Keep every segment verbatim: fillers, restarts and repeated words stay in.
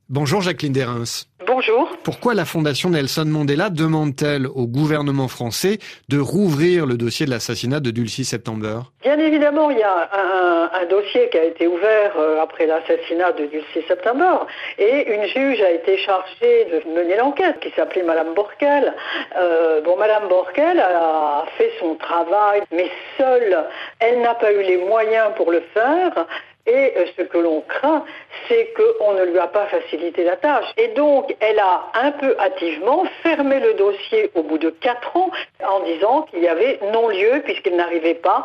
Bonjour Jacqueline Derens. Bonjour. Pourquoi la Fondation Nelson Mandela demande-t-elle au gouvernement français de rouvrir le dossier de l'assassinat de Dulcie September ? Bien évidemment, il y a un, un dossier qui a été ouvert après l'assassinat de Dulcie September et une juge a été chargée de mener l'enquête qui s'appelait Madame Borkel. Euh, bon, Madame Borkel a fait son travail, mais seule, elle n'a pas eu les moyens pour le faire. Et ce que l'on craint, c'est qu'on ne lui a pas facilité la tâche. Et donc, elle a un peu hâtivement fermé le dossier au bout de quatre ans en disant qu'il y avait non-lieu puisqu'elle n'arrivait pas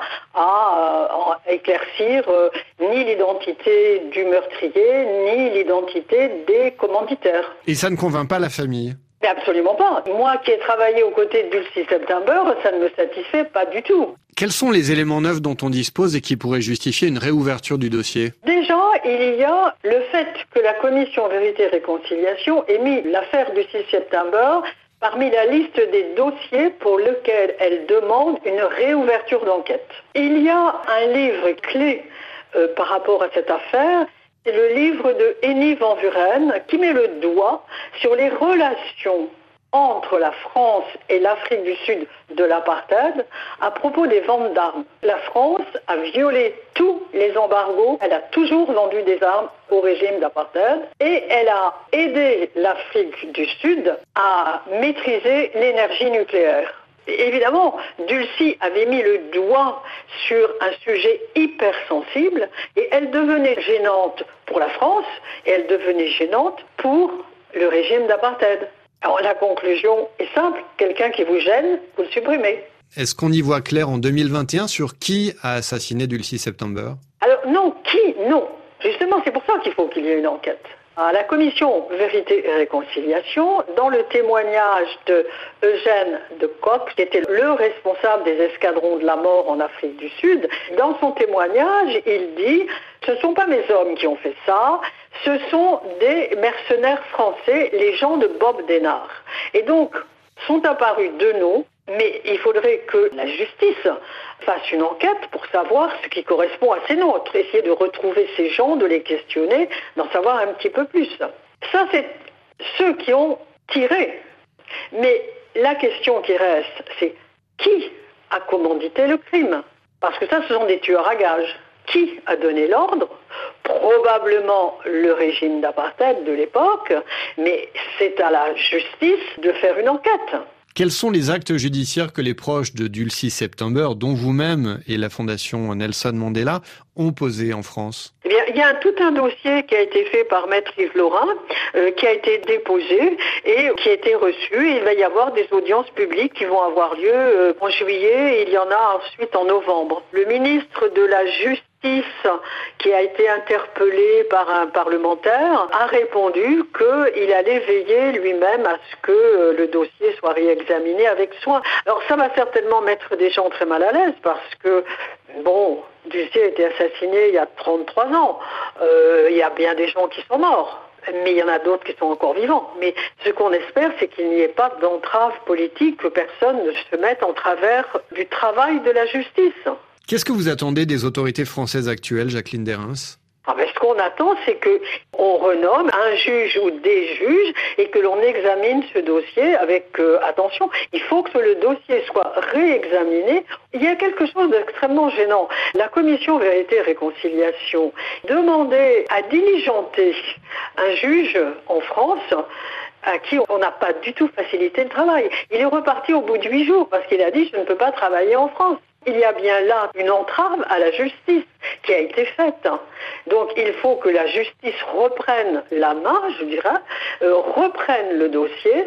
à, à éclaircir euh, ni l'identité du meurtrier, ni l'identité des commanditaires. Et ça ne convainc pas la famille ? Mais absolument pas. Moi qui ai travaillé aux côtés de Dulcie September, ça ne me satisfait pas du tout. Quels sont les éléments neufs dont on dispose et qui pourraient justifier une réouverture du dossier ? Déjà, il y a le fait que la commission Vérité et Réconciliation ait mis l'affaire Dulcie September parmi la liste des dossiers pour lesquels elle demande une réouverture d'enquête. Il y a un livre clé euh, par rapport à cette affaire. C'est le livre de Henny Van Vuren qui met le doigt sur les relations entre la France et l'Afrique du Sud de l'apartheid à propos des ventes d'armes. La France a violé tous les embargos, elle a toujours vendu des armes au régime d'apartheid et elle a aidé l'Afrique du Sud à maîtriser l'énergie nucléaire. Évidemment, Dulcie avait mis le doigt sur un sujet hyper sensible et elle devenait gênante pour la France et elle devenait gênante pour le régime d'apartheid. Alors la conclusion est simple, quelqu'un qui vous gêne, vous le supprimez. Est-ce qu'on y voit clair en deux mille vingt et un sur qui a assassiné Dulcie September ? Alors non, qui ? Non. Justement, c'est pour ça qu'il faut qu'il y ait une enquête. À la commission Vérité et Réconciliation, dans le témoignage de Eugène de Kock, qui était le responsable des escadrons de la mort en Afrique du Sud, dans son témoignage, il dit « Ce ne sont pas mes hommes qui ont fait ça, ce sont des mercenaires français, les gens de Bob Denard. » Et donc, sont apparus deux noms, mais il faudrait que la justice fasse une enquête pour savoir ce qui correspond à ces nôtres, essayer de retrouver ces gens, de les questionner, d'en savoir un petit peu plus. Ça, c'est ceux qui ont tiré. Mais la question qui reste, c'est qui a commandité le crime ? Parce que ça, ce sont des tueurs à gages. Qui a donné l'ordre ? Probablement le régime d'apartheid de l'époque, mais c'est à la justice de faire une enquête. Quels sont les actes judiciaires que les proches de Dulcie September, dont vous-même et la Fondation Nelson Mandela, ont posés en France ? Eh bien, il y a tout un dossier qui a été fait par Maître Yves Laurin, euh, qui a été déposé et qui a été reçu. Et il va y avoir des audiences publiques qui vont avoir lieu euh, en juillet et il y en a ensuite en novembre. Le ministre de la Justice, qui a été interpellé par un parlementaire, a répondu qu'il allait veiller lui-même à ce que le dossier soit réexaminé avec soin. Alors ça va certainement mettre des gens très mal à l'aise parce que, bon, Dulcie a été assassiné il y a trente-trois ans. Euh, il y a bien des gens qui sont morts. Mais il y en a d'autres qui sont encore vivants. Mais ce qu'on espère, c'est qu'il n'y ait pas d'entrave politique, que personne ne se mette en travers du travail de la justice. Qu'est-ce que vous attendez des autorités françaises actuelles, Jacqueline Derens ? Ah ben, ce qu'on attend, c'est qu'on renomme un juge ou des juges et que l'on examine ce dossier avec euh, attention. Il faut que le dossier soit réexaminé. Il y a quelque chose d'extrêmement gênant. La commission Vérité et Réconciliation demandait à diligenter un juge en France à qui on n'a pas du tout facilité le travail. Il est reparti au bout de huit jours parce qu'il a dit « je ne peux pas travailler en France ». Il y a bien là une entrave à la justice qui a été faite. Donc il faut que la justice reprenne la main, je dirais, euh, reprenne le dossier,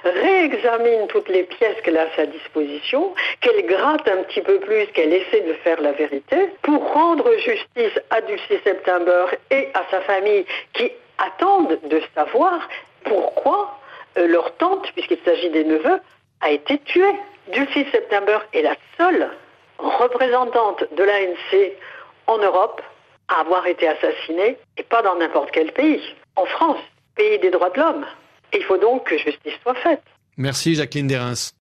réexamine toutes les pièces qu'elle a à sa disposition, qu'elle gratte un petit peu plus, qu'elle essaie de faire la vérité, pour rendre justice à Dulcie September et à sa famille qui attendent de savoir pourquoi euh, leur tante, puisqu'il s'agit des neveux, a été tuée. Dulcie September est la seule représentante de l'A N C en Europe à avoir été assassinée, et pas dans n'importe quel pays. En France, pays des droits de l'homme. Il faut donc que justice soit faite. Merci Jacqueline Derens.